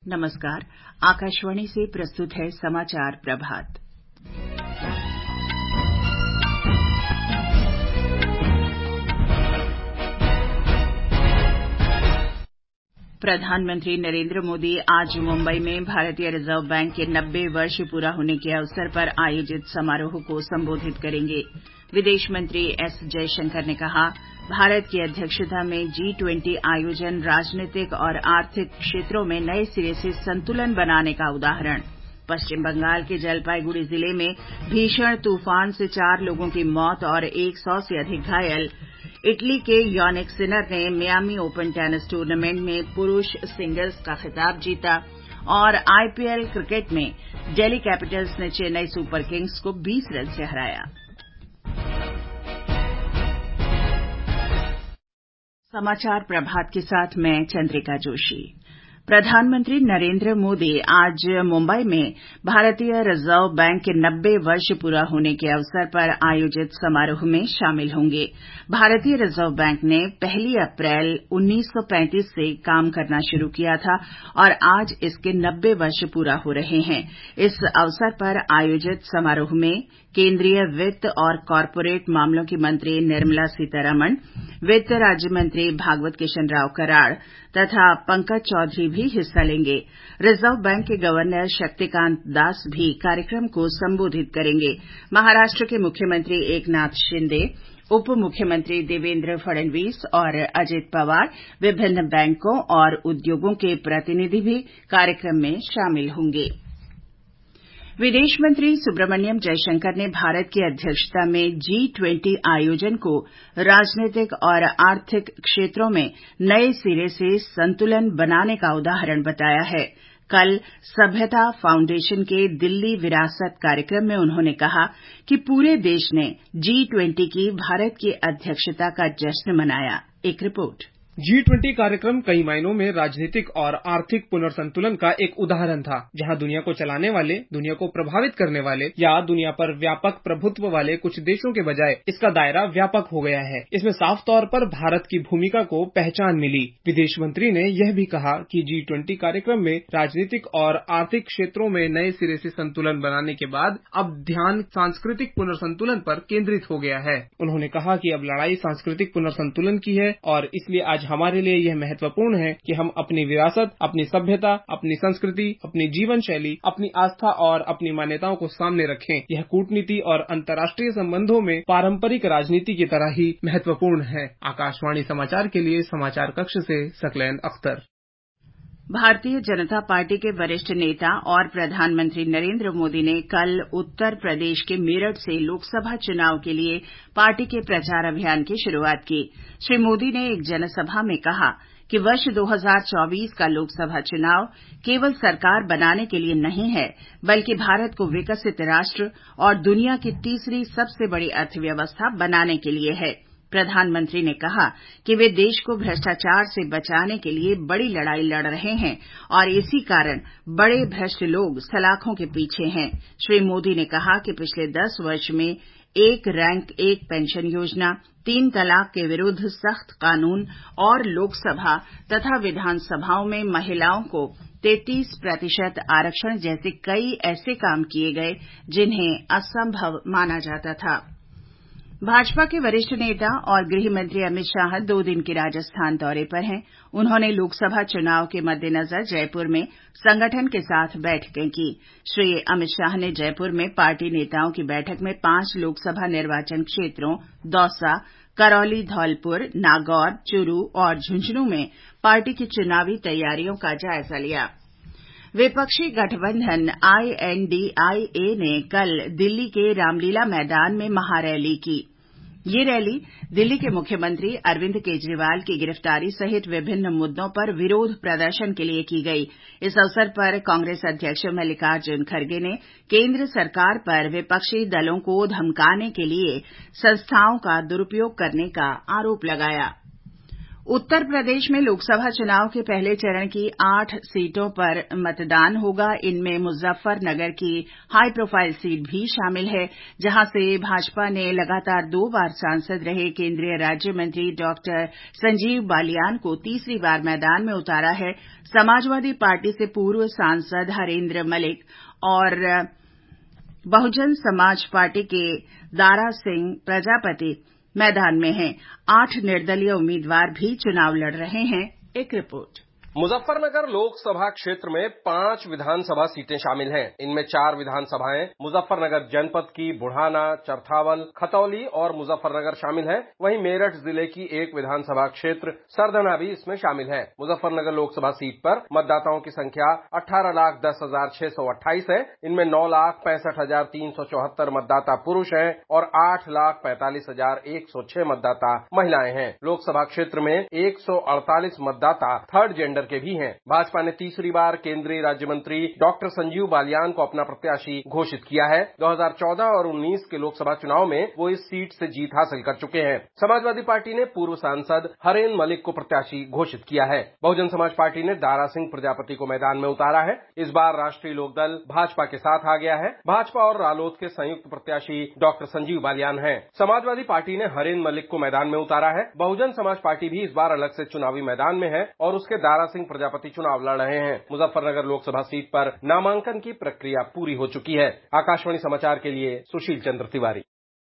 नमस्कार। आकाशवाणी से प्रस्तुत है समाचार प्रभात। प्रधानमंत्री नरेंद्र मोदी आज मुंबई में भारतीय रिजर्व बैंक के 90 वर्ष पूरा होने के अवसर पर आयोजित समारोह को संबोधित करेंगे। विदेश मंत्री एस जयशंकर ने कहा, भारत की अध्यक्षता में G20 आयोजन राजनीतिक और आर्थिक क्षेत्रों में नए सिरे से संतुलन बनाने का उदाहरण। पश्चिम बंगाल के जलपाईगुड़ी जिले में भीषण तूफान से 4 लोगों की मौत और 100 से अधिक घायल। इटली के यानिक सिनर ने मियामी ओपन टेनिस टूर्नामेंट में पुरुष सिंगल्स का खिताब जीता और IPL क्रिकेट में दिल्ली कैपिटल्स ने चेन्नई सुपर किंग्स को 20 रन से हराया। समाचार प्रभात के साथ मैं चंद्रिका जोशी। प्रधानमंत्री नरेंद्र मोदी आज मुंबई में भारतीय रिजर्व बैंक के 90 वर्ष पूरा होने के अवसर पर आयोजित समारोह में शामिल होंगे। भारतीय रिजर्व बैंक ने 1 अप्रैल 1935 से काम करना शुरू किया था और आज इसके 90 वर्ष पूरा हो रहे हैं। इस अवसर पर आयोजित समारोह में केंद्रीय वित्त और कॉरपोरेट मामलों की मंत्री निर्मला सीतारमण, वित्त राज्य मंत्री भागवत किशन राव कराड़ तथा पंकज चौधरी भी हिस्सा लेंगे। रिजर्व बैंक के गवर्नर शक्तिकांत दास भी कार्यक्रम को संबोधित करेंगे। महाराष्ट्र के मुख्यमंत्री एकनाथ शिंदे, उप मुख्यमंत्री देवेंद्र फडणवीस और अजित पवार, विभिन्न बैंकों और उद्योगों के प्रतिनिधि भी कार्यक्रम में शामिल होंगे। विदेश मंत्री सुब्रमण्यम जयशंकर ने भारत की अध्यक्षता में G20 आयोजन को राजनीतिक और आर्थिक क्षेत्रों में नए सिरे से संतुलन बनाने का उदाहरण बताया है। कल सभ्यता फाउंडेशन के दिल्ली विरासत कार्यक्रम में उन्होंने कहा कि पूरे देश ने G20 की भारत की अध्यक्षता का जश्न मनाया। एक रिपोर्ट। G20 कार्यक्रम कई मायनों में राजनीतिक और आर्थिक पुनर्संतुलन का एक उदाहरण था, जहां दुनिया को चलाने वाले, दुनिया को प्रभावित करने वाले या दुनिया पर व्यापक प्रभुत्व वाले कुछ देशों के बजाय इसका दायरा व्यापक हो गया है। इसमें साफ तौर पर भारत की भूमिका को पहचान मिली। विदेश मंत्री ने यह भी कहा कि G20 कार्यक्रम में राजनीतिक और आर्थिक क्षेत्रों में नए सिरे से संतुलन बनाने के बाद अब ध्यान सांस्कृतिक पुनर्संतुलन पर केंद्रित हो गया है। उन्होंने कहा कि अब लड़ाई सांस्कृतिक पुनर्संतुलन की है और इसलिए आज हमारे लिए यह महत्वपूर्ण है कि हम अपनी विरासत, अपनी सभ्यता, अपनी संस्कृति, अपनी जीवन शैली, अपनी आस्था और अपनी मान्यताओं को सामने रखें। यह कूटनीति और अंतर्राष्ट्रीय संबंधों में पारंपरिक राजनीति की तरह ही महत्वपूर्ण है। आकाशवाणी समाचार के लिए समाचार कक्ष से सकलैन अख्तर। भारतीय जनता पार्टी के वरिष्ठ नेता और प्रधानमंत्री नरेंद्र मोदी ने कल उत्तर प्रदेश के मेरठ से लोकसभा चुनाव के लिए पार्टी के प्रचार अभियान की शुरुआत की। श्री मोदी ने एक जनसभा में कहा कि वर्ष 2024 का लोकसभा चुनाव केवल सरकार बनाने के लिए नहीं है, बल्कि भारत को विकसित राष्ट्र और दुनिया की तीसरी सबसे बड़ी अर्थव्यवस्था बनाने के लिए है। प्रधानमंत्री ने कहा कि वे देश को भ्रष्टाचार से बचाने के लिए बड़ी लड़ाई लड़ रहे हैं और इसी कारण बड़े भ्रष्ट लोग सलाखों के पीछे हैं। श्री मोदी ने कहा कि पिछले 10 वर्ष में एक रैंक एक पेंशन योजना, 3 तलाक के विरुद्ध सख्त कानून और लोकसभा तथा विधानसभाओं में महिलाओं को 33% आरक्षण जैसे कई ऐसे काम किए गए जिन्हें असंभव माना जाता था। भाजपा के वरिष्ठ नेता और गृह मंत्री अमित शाह 2 दिन के राजस्थान दौरे पर हैं। उन्होंने लोकसभा चुनाव के मद्देनजर जयपुर में संगठन के साथ बैठकें की। श्री अमित शाह ने जयपुर में पार्टी नेताओं की बैठक में 5 लोकसभा निर्वाचन क्षेत्रों दौसा, करौली, धौलपुर, नागौर, चुरू और झुंझुनू में पार्टी की चुनावी तैयारियों का जायजा लिया। विपक्षी गठबंधन INDIA ने कल दिल्ली के रामलीला मैदान में महारैली की। ये रैली दिल्ली के मुख्यमंत्री अरविंद केजरीवाल की गिरफ्तारी सहित विभिन्न मुद्दों पर विरोध प्रदर्शन के लिए की गई। इस अवसर पर कांग्रेस अध्यक्ष मल्लिकार्जुन खड़गे ने केंद्र सरकार पर विपक्षी दलों को धमकाने के लिए संस्थाओं का दुरुपयोग करने का आरोप लगाया। उत्तर प्रदेश में लोकसभा चुनाव के पहले चरण की 8 सीटों पर मतदान होगा। इनमें मुजफ्फरनगर की हाई प्रोफाइल सीट भी शामिल है, जहां से भाजपा ने लगातार 2 बार सांसद रहे केंद्रीय राज्य मंत्री डॉक्टर संजीव बालियान को तीसरी बार मैदान में उतारा है। समाजवादी पार्टी से पूर्व सांसद हरेंद्र मलिक और बहुजन समाज पार्टी के दारा सिंह प्रजापति मैदान में हैं। 8 निर्दलीय उम्मीदवार भी चुनाव लड़ रहे हैं। एक रिपोर्ट। मुजफ्फरनगर लोकसभा क्षेत्र में 5 विधानसभा सीटें शामिल हैं। इनमें 4 विधानसभाएं मुजफ्फरनगर जनपद की बुढ़ाना, चरथावल, खतौली और मुजफ्फरनगर शामिल है। वहीं मेरठ जिले की एक विधानसभा क्षेत्र सरधना भी इसमें शामिल है। मुजफ्फरनगर लोकसभा सीट पर मतदाताओं की संख्या 18,10,628 है। इनमें 9,65,374 मतदाता पुरुष हैं और 8,45,106 मतदाता महिलाएं हैं। लोकसभा क्षेत्र में 148 मतदाता थर्ड जेंडर के भी हैं। भाजपा ने तीसरी बार केंद्रीय राज्य मंत्री डॉक्टर संजीव बालियान को अपना प्रत्याशी घोषित किया है। 2014 और 19 के लोकसभा चुनाव में वो इस सीट से जीत हासिल कर चुके हैं। समाजवादी पार्टी ने पूर्व सांसद हरेंद्र मलिक को प्रत्याशी घोषित किया है। बहुजन समाज पार्टी ने दारा सिंह प्रजापति को मैदान में उतारा है। इस बार राष्ट्रीय लोकदल भाजपा के साथ आ गया है। भाजपा और रालोद के संयुक्त प्रत्याशी डॉक्टर संजीव बालियान हैं। समाजवादी पार्टी ने हरेंद्र मलिक को मैदान में उतारा है। बहुजन समाज पार्टी भी इस बार अलग से चुनावी मैदान में है और उसके दारा सिंह प्रजापति चुनाव लड़ रहे हैं। मुजफ्फरनगर लोकसभा सीट पर नामांकन की प्रक्रिया पूरी हो चुकी है। आकाशवाणी समाचार के लिए सुशील चंद्र तिवारी।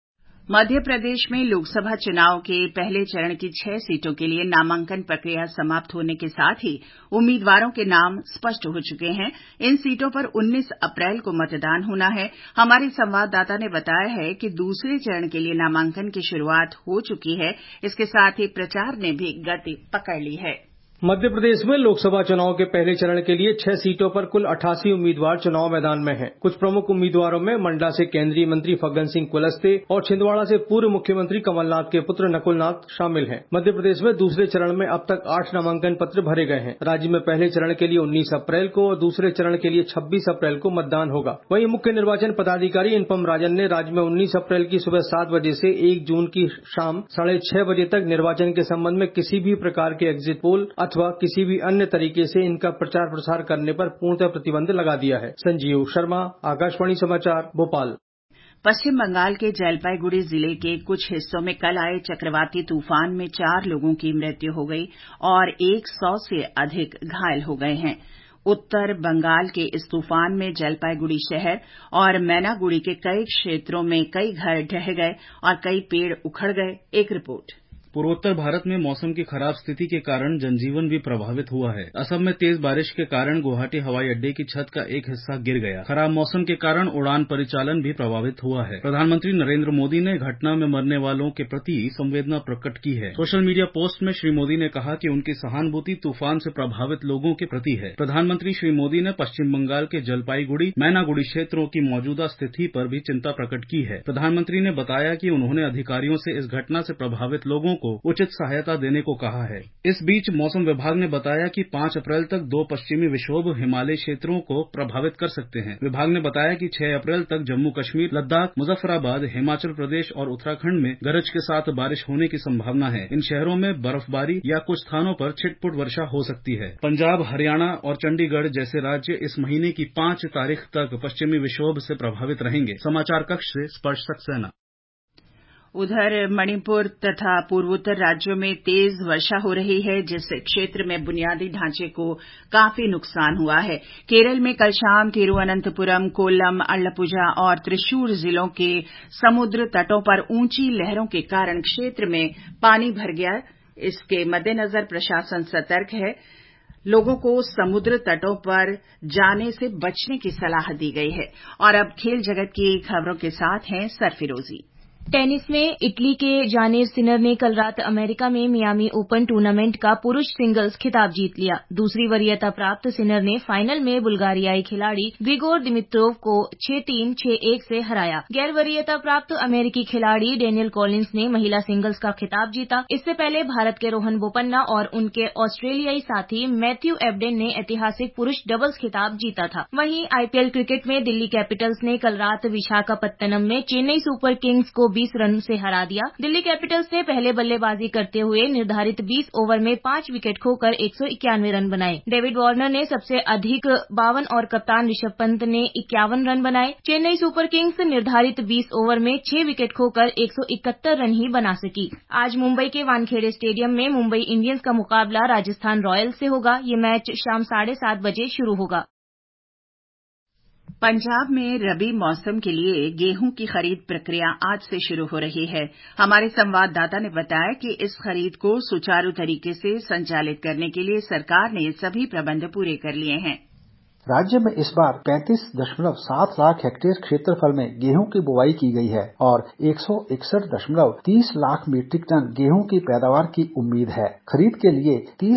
मध्य प्रदेश में लोकसभा चुनाव के पहले चरण की 6 सीटों के लिए नामांकन प्रक्रिया समाप्त होने के साथ ही उम्मीदवारों के नाम स्पष्ट हो चुके हैं। इन सीटों पर 19 अप्रैल को मतदान होना है। हमारी संवाददाता ने बताया है कि दूसरे चरण के लिए नामांकन की शुरुआत हो चुकी है। इसके साथ ही प्रचार ने भी गति पकड़ ली है। मध्य प्रदेश में लोकसभा चुनाव के पहले चरण के लिए 6 सीटों पर कुल 88 उम्मीदवार चुनाव मैदान में हैं। कुछ प्रमुख उम्मीदवारों में मंडला से केंद्रीय मंत्री फग्गन सिंह कुलस्ते और छिंदवाड़ा से पूर्व मुख्यमंत्री कमलनाथ के पुत्र नकुलनाथ शामिल हैं। मध्य प्रदेश में दूसरे चरण में अब तक 8 नामांकन पत्र भरे गए हैं। राज्य में पहले चरण के लिए 19 अप्रैल को और दूसरे चरण के लिए 26 अप्रैल को मतदान होगा। वहीं मुख्य निर्वाचन पदाधिकारी अनुपम राजन ने राज्य में 19 अप्रैल की सुबह 7 बजे से 1 जून की शाम 6:30 बजे तक निर्वाचन के संबंध में किसी भी प्रकार के एग्जिट पोल अथवा किसी भी अन्य तरीके से इनका प्रचार प्रसार करने पर पूर्णतः प्रतिबंध लगा दिया है। संजीव शर्मा, आकाशवाणी समाचार, भोपाल। पश्चिम बंगाल के जलपाईगुड़ी जिले के कुछ हिस्सों में कल आए चक्रवाती तूफान में 4 लोगों की मृत्यु हो गई और 100 से अधिक घायल हो गए हैं। उत्तर बंगाल के इस तूफान में जलपाईगुड़ी शहर और मैनागुड़ी के कई क्षेत्रों में कई घर ढह गए और कई पेड़ उखड़ गए। एक रिपोर्ट। पूर्वोत्तर भारत में मौसम की खराब स्थिति के कारण जनजीवन भी प्रभावित हुआ है। असम में तेज बारिश के कारण गुवाहाटी हवाई अड्डे की छत का एक हिस्सा गिर गया। खराब मौसम के कारण उड़ान परिचालन भी प्रभावित हुआ है। प्रधानमंत्री नरेंद्र मोदी ने घटना में मरने वालों के प्रति संवेदना प्रकट की है। सोशल मीडिया पोस्ट में श्री मोदी ने कहा कि उनकी सहानुभूति तूफान से प्रभावित लोगों के प्रति है। प्रधानमंत्री श्री मोदी ने पश्चिम बंगाल के जलपाईगुड़ी, मैनागुड़ी क्षेत्रों की मौजूदा स्थिति पर भी चिंता प्रकट की है। प्रधानमंत्री ने बताया कि उन्होंने अधिकारियों से इस घटना से प्रभावित लोगों को उचित सहायता देने को कहा है। इस बीच मौसम विभाग ने बताया कि 5 अप्रैल तक 2 पश्चिमी विक्षोभ हिमालय क्षेत्रों को प्रभावित कर सकते हैं। विभाग ने बताया कि 6 अप्रैल तक जम्मू कश्मीर, लद्दाख, मुजफ्फराबाद, हिमाचल प्रदेश और उत्तराखंड में गरज के साथ बारिश होने की संभावना है। इन शहरों में बर्फबारी या कुछ स्थानों पर छिटपुट वर्षा हो सकती है। पंजाब, हरियाणा और चंडीगढ़ जैसे राज्य इस महीने की 5 तारीख तक पश्चिमी विक्षोभ से प्रभावित रहेंगे। समाचार कक्ष से स्पर्श सक्सेना। उधर मणिपुर तथा पूर्वोत्तर राज्यों में तेज वर्षा हो रही है, जिससे क्षेत्र में बुनियादी ढांचे को काफी नुकसान हुआ है। केरल में कल शाम तिरुवनंतपुरम, कोल्लम, अल्लपुझा और त्रिशूर जिलों के समुद्र तटों पर ऊंची लहरों के कारण क्षेत्र में पानी भर गया। इसके मद्देनजर प्रशासन सतर्क है। लोगों को समुद्र तटों पर जाने से बचने की सलाह दी गई है। और अब खेल जगत की खबरों के साथ हैं सरफिरोजी। टेनिस में इटली के जानिर सिनर ने कल रात अमेरिका में मियामी ओपन टूर्नामेंट का पुरुष सिंगल्स खिताब जीत लिया। दूसरी वरीयता प्राप्त सिनर ने फाइनल में बुल्गारियाई खिलाड़ी ग्रिगोर दिमित्रोव को 6-3, 6-1 से हराया। गैर वरीयता प्राप्त अमेरिकी खिलाड़ी डेनियल कॉलिंस ने महिला सिंगल्स का खिताब जीता। इससे पहले भारत के रोहन बोपन्ना और उनके ऑस्ट्रेलियाई साथी मैथ्यू एबडेन ने ऐतिहासिक पुरुष डबल्स खिताब जीता था। वहीं आईपीएल क्रिकेट में दिल्ली कैपिटल्स ने कल रात विशाखापत्तनम में चेन्नई सुपर किंग्स को 120 रन से हरा दिया। दिल्ली कैपिटल्स ने पहले बल्लेबाजी करते हुए निर्धारित 20 ओवर में 5 विकेट खोकर 191 रन बनाए। डेविड वार्नर ने सबसे अधिक 52 और कप्तान ऋषभ पंत ने 51 रन बनाए। चेन्नई सुपर किंग्स निर्धारित 20 ओवर में 6 विकेट खोकर 171 रन ही बना सकी। आज मुंबई के वानखेड़े स्टेडियम में मुंबई इंडियंस का मुकाबला राजस्थान रॉयल्स से होगा। ये मैच शाम 7:30 बजे शुरू होगा। पंजाब में रबी मौसम के लिए गेहूं की खरीद प्रक्रिया आज से शुरू हो रही है। हमारे संवाददाता ने बताया कि इस खरीद को सुचारू तरीके से संचालित करने के लिए सरकार ने सभी प्रबंध पूरे कर लिए हैं। राज्य में इस बार 35.7 लाख हेक्टेयर क्षेत्रफल में गेहूं की बुवाई की गई है और 161.30 लाख मीट्रिक टन गेहूं की पैदावार की उम्मीद है। खरीद के लिए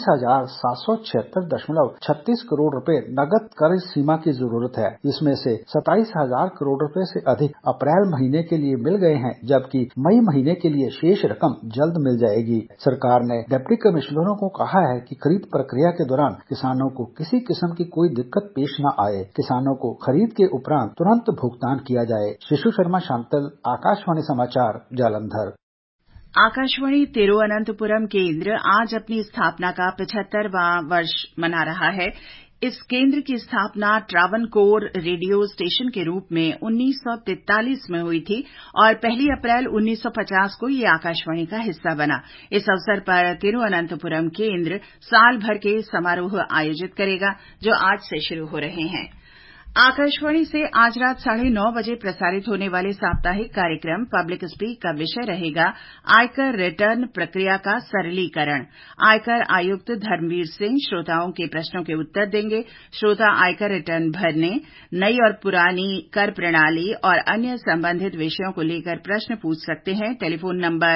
30,776.36 करोड़ रुपए नगद कर्ज सीमा की जरूरत है। इसमें से 27,000 करोड़ रुपए से अधिक अप्रैल महीने के लिए मिल गए हैं, जबकि मई महीने के लिए शेष रकम जल्द मिल जाएगी। सरकार ने डिप्टी कमिश्नरों को कहा है कि खरीद प्रक्रिया के दौरान किसानों को किसी किस्म की कोई दिक्कत पेश न आए। किसानों को खरीद के उपरांत तुरंत भुगतान किया जाए। शिशु शर्मा शांतल, आकाशवाणी समाचार, जालंधर। आकाशवाणी तिरुवनंतपुरम केंद्र आज अपनी स्थापना का 75वां वर्ष मना रहा है। इस केंद्र की स्थापना ट्रावनकोर रेडियो स्टेशन के रूप में 1943 में हुई थी और 1 अप्रैल 1950 को ये आकाशवाणी का हिस्सा बना। इस अवसर पर तिरुवनंतपुरम केंद्र साल भर के समारोह आयोजित करेगा, जो आज से शुरू हो रहे हैं। आकाशवाणी से आज रात 9:30 बजे प्रसारित होने वाले साप्ताहिक कार्यक्रम पब्लिक स्पीक का विषय रहेगा आयकर रिटर्न प्रक्रिया का सरलीकरण। आयकर आयुक्त धर्मवीर सिंह श्रोताओं के प्रश्नों के उत्तर देंगे। श्रोता आयकर रिटर्न भरने, नई और पुरानी कर प्रणाली और अन्य संबंधित विषयों को लेकर प्रश्न पूछ सकते हैं। टेलीफोन नंबर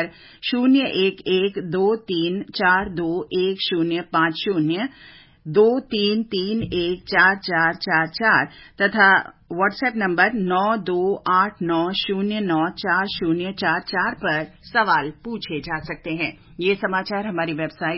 011242105 23314444 तथा व्हाट्सएप नंबर 9289094044 पर सवाल पूछे जा सकते हैं। ये समाचार हमारी वेबसाइट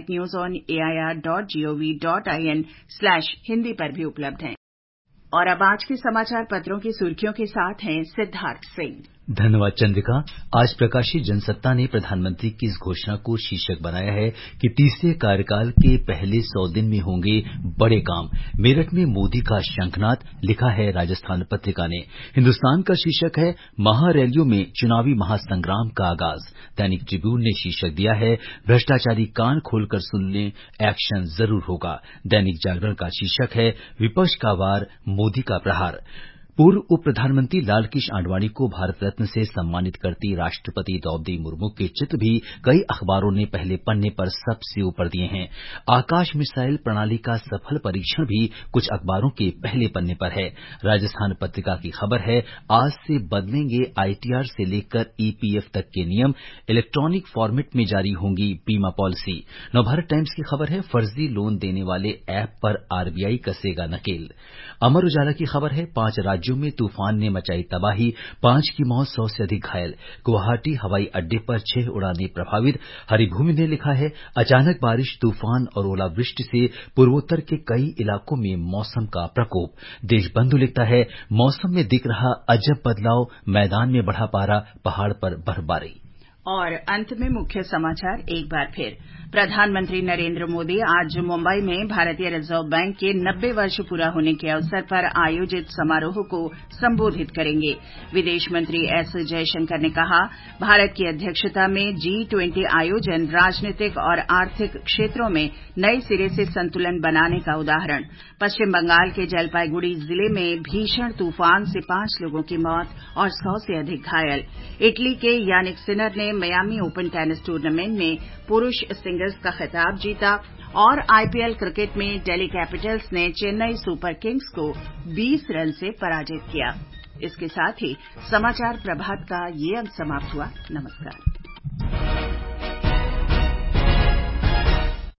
newsonair.gov.in/hindi पर भी उपलब्ध हैं। और अब आज के समाचार पत्रों की सुर्खियों के साथ हैं सिद्धार्थ सिंह। धन्यवाद चंद्रिका। आज प्रकाशित जनसत्ता ने प्रधानमंत्री की इस घोषणा को शीर्षक बनाया है कि तीसरे कार्यकाल के पहले 100 दिन में होंगे बड़े काम। मेरठ में मोदी का शंखनाद, लिखा है राजस्थान पत्रिका ने। हिन्दुस्तान का शीर्षक है महारैलियों में चुनावी महासंग्राम का आगाज। दैनिक ट्रिब्यून ने शीर्षक दिया है भ्रष्टाचारी कान खोलकर सुन लें, एक्शन जरूर होगा। दैनिक जागरण का शीर्षक है विपक्ष का वार, मोदी का प्रहार। पूर्व उप प्रधानमंत्री लालकृष्ण आडवाणी को भारत रत्न से सम्मानित करती राष्ट्रपति द्रौपदी मुर्मू के चित्र भी कई अखबारों ने पहले पन्ने पर सबसे ऊपर दिए हैं। आकाश मिसाइल प्रणाली का सफल परीक्षण भी कुछ अखबारों के पहले पन्ने पर है। राजस्थान पत्रिका की खबर है आज से बदलेंगे आईटीआर से लेकर ईपीएफ तक के नियम, इलेक्ट्रॉनिक फॉर्मेट में जारी होंगी बीमा पॉलिसी। नवभारत टाइम्स की खबर है फर्जी लोन देने वाले ऐप पर आरबीआई कसेगा नकेल। अमर उजाला की खबर है 5 राज्यों में तूफान ने मचाई तबाही, 5 की मौत, 100 से अधिक घायल। गुवाहाटी हवाई अड्डे पर 6 उड़ानें प्रभावित। हरिभूमि ने लिखा है अचानक बारिश, तूफान और ओलावृष्टि से पूर्वोत्तर के कई इलाकों में मौसम का प्रकोप। देशबंधु लिखता है मौसम में दिख रहा अजब बदलाव, मैदान में बढ़ा पारा, पहाड़ पर बर्फबारी। और अंत में मुख्य समाचार एक बार फिर। प्रधानमंत्री नरेंद्र मोदी आज मुंबई में भारतीय रिजर्व बैंक के 90 वर्ष पूरा होने के अवसर पर आयोजित समारोह को संबोधित करेंगे। विदेश मंत्री एस जयशंकर ने कहा भारत की अध्यक्षता में G20 आयोजन राजनीतिक और आर्थिक क्षेत्रों में नए सिरे से संतुलन बनाने का उदाहरण। पश्चिम बंगाल के जलपाईगुड़ी जिले में भीषण तूफान से 5 लोगों की मौत और 100 से अधिक घायल। इटली के यानिक सिनर ने मियामी ओपन टेनिस टूर्नामेंट में पुरुष सिंगल्स का खिताब जीता और आईपीएल क्रिकेट में दिल्ली कैपिटल्स ने चेन्नई सुपर किंग्स को 20 रन से पराजित किया। इसके साथ ही समाचार प्रभात का ये अंक समाप्त हुआ। नमस्कार।